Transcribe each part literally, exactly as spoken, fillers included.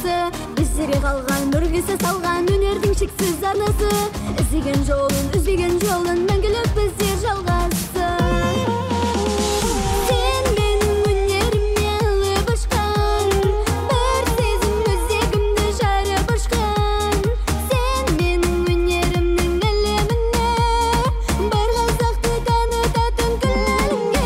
арнасы, біздерге қалған үргесі салған өнердің шексіз арнасы. Іздеген жолын, үзбеген жолын мәңгілік біздер жалғасы. Сен менің өнеріме іліп ұшқан, бір сезім өзегімді жарып ұшқан. Сен менің өнерімнің әлеміне, бар қазақты танытатын күллеріңе.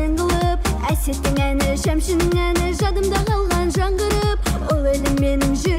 Әсеттің әні, шәмшінің әні, жадымда қалған жаңғырып. Ол елім менің